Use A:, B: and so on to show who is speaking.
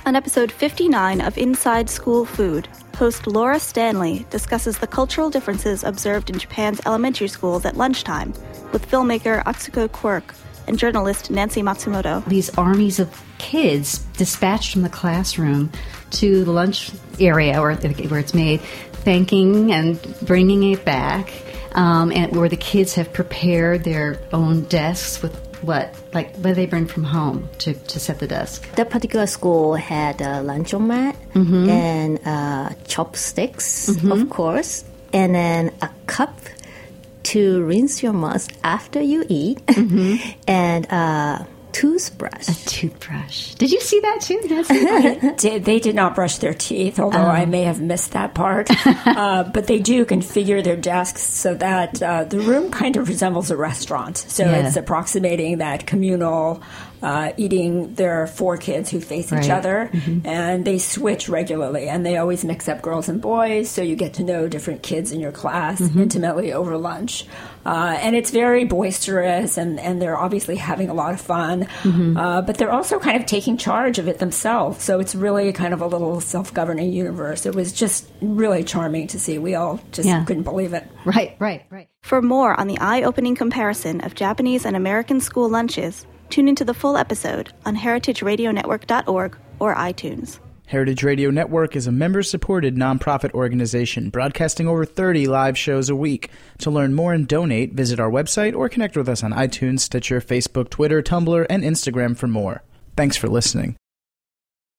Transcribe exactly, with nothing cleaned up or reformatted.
A: On episode fifty-nine of Inside School Food, host Laura Stanley discusses the cultural differences observed in Japan's elementary schools at lunchtime with filmmaker Atsuko Quirk and journalist Nancy Matsumoto.
B: These armies of kids dispatched from the classroom to the lunch area where, where it's made, thanking and bringing it back, um, and where the kids have prepared their own desks with what, like, what do they bring from home to, to set the desk?
C: That particular school had a luncheon
B: Mm-hmm.
C: and uh, chopsticks,
B: Mm-hmm.
C: of course, and then a cup to rinse your mouth after you eat,
B: Mm-hmm.
C: and a toothbrush.
B: A toothbrush. Did you see that too? Nancy?
D: Did, they did not brush their teeth, although I may have missed that part. uh, but they do configure their desks so that uh, the room kind of resembles a restaurant. So
B: Yeah.
D: it's approximating that communal uh, eating. There are four kids who face
B: Right.
D: each other,
B: Mm-hmm.
D: and they switch regularly. And they always mix up girls and boys, so you get to know different kids in your class
B: Mm-hmm.
D: intimately over lunch. Uh, and it's very boisterous, and, and they're obviously having a lot of fun.
B: Mm-hmm.
D: Uh, but they're also kind of taking charge of it themselves. So it's really kind of a little self-governing universe. It was just really charming to see. We all just
B: Yeah.
D: couldn't believe it.
B: Right, right, right.
A: For more on the eye-opening comparison of Japanese and American school lunches, tune into the full episode on heritage radio network dot org or iTunes.
E: Heritage Radio Network is a member-supported nonprofit organization broadcasting over thirty live shows a week. To learn more and donate, visit our website or connect with us on iTunes, Stitcher, Facebook, Twitter, Tumblr, and Instagram for more. Thanks for listening.